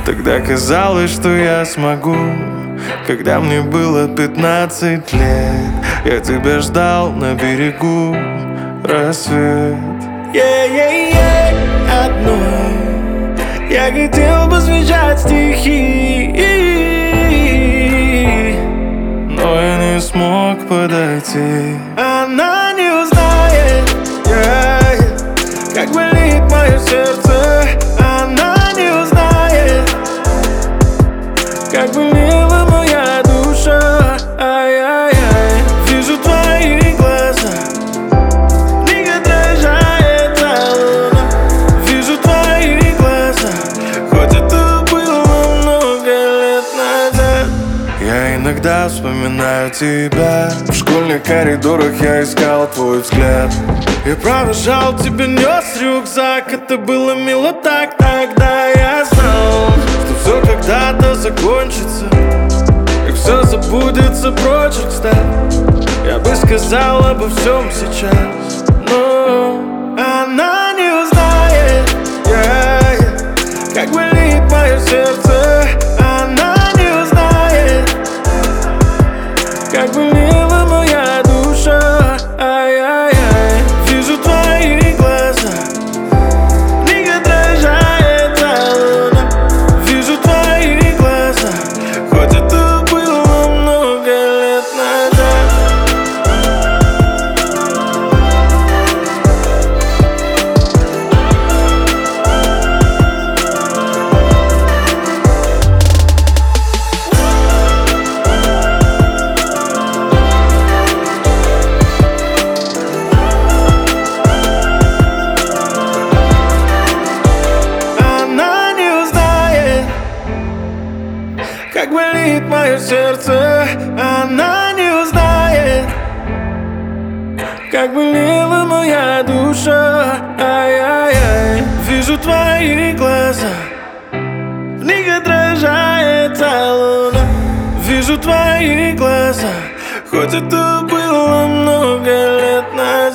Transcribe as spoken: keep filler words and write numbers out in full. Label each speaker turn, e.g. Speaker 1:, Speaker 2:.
Speaker 1: Тогда казалось, что я смогу. Когда мне было пятнадцать лет, я тебя ждал на берегу рассвет.
Speaker 2: Ей-ей-ей, одной я хотел бы звучать стихи,
Speaker 1: но я не смог подойти.
Speaker 2: Она не узнает, yeah, как болит мое сердце. Она не узнает, как болела моя душа. Ай-яй-яй. Вижу твои глаза, в них отражается луна. Вижу твои глаза, хоть это было много лет назад.
Speaker 1: Я иногда вспоминаю тебя. В школьных коридорах я искал твой взгляд.
Speaker 2: Я провожал тебя, нес рюкзак. Это было мило так, тогда я знал, что все когда-то закончится, и все забудется, прочь отстать. Я бы сказал обо всем сейчас, но она не узнает, yeah, yeah, как болит мое сердце. Она не узнает, как болела моя душа. Ай-яй-яй. Вижу твои глаза, в них отражается луна. Вижу твои глаза, хоть это было много лет назад. Как болит мое сердце, она не узнает, как болела моя душа. Ай-яй-яй. Вижу твои глаза, в них отражается луна. Вижу твои глаза, хоть это было много лет назад.